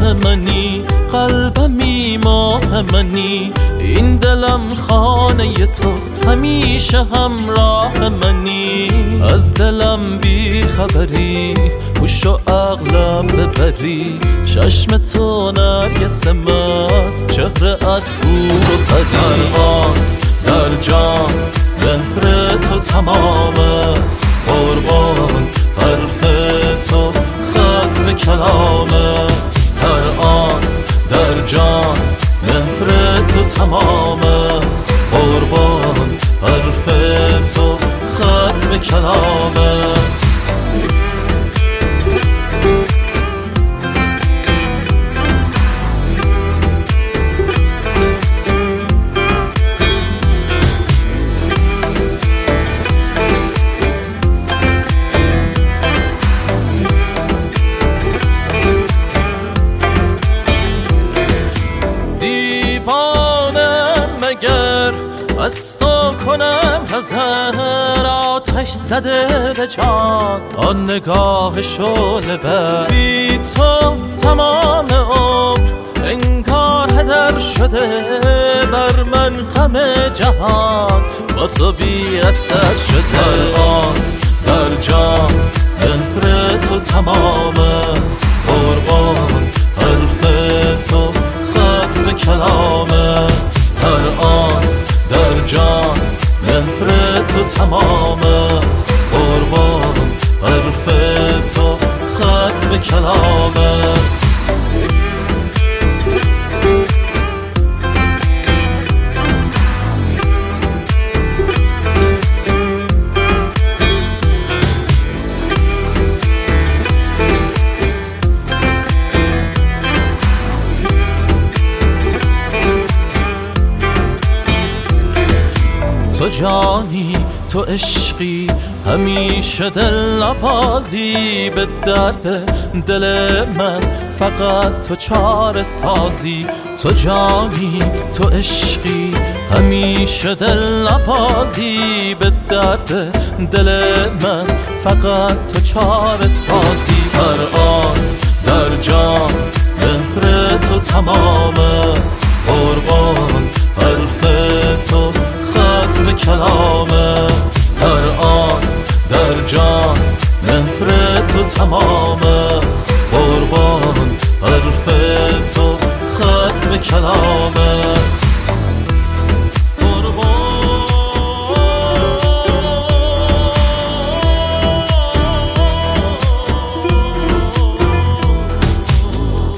منی، قلبمی ماه منی، این دلم خانه توست، همیشه همراه منی. از دلم بی خبری، هوش و عقلم ببری، چشم تو نرگسم است، چهره‌ات حور و پری. در آن در جان مهر تو تمام است، قربان حرف تو ختم کلام است. در آن در جان مهر تو تمام است، قربان حرف تو ختم کلام است. از تو کنم حذر، آتش زده به جان آن نگاه شعله بر. بی تو تمام عمر انگار هدر شده، بر من غم جهان با تو بی اثر شده. در آن در جان مهر تو تمام است، قربان حرف تو ختم کلام است. در آن در جان مهر تو تمام است، قربان حرف تو ختم کلام است. تو جانی تو عشقی، همیشه دل نوازی، به درد دل من فقط تو چاره سازی. تو جانی تو عشقی، همیشه دل نوازی، به درد دل من فقط تو چاره سازی. در آن در جان مهر تو تمام است، قربان حرف تو ختم کلام است. در آن در جان مهر تو تمام است، قربان حرف تو ختم کلام است.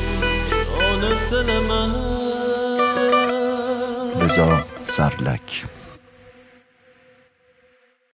رضا سرلک.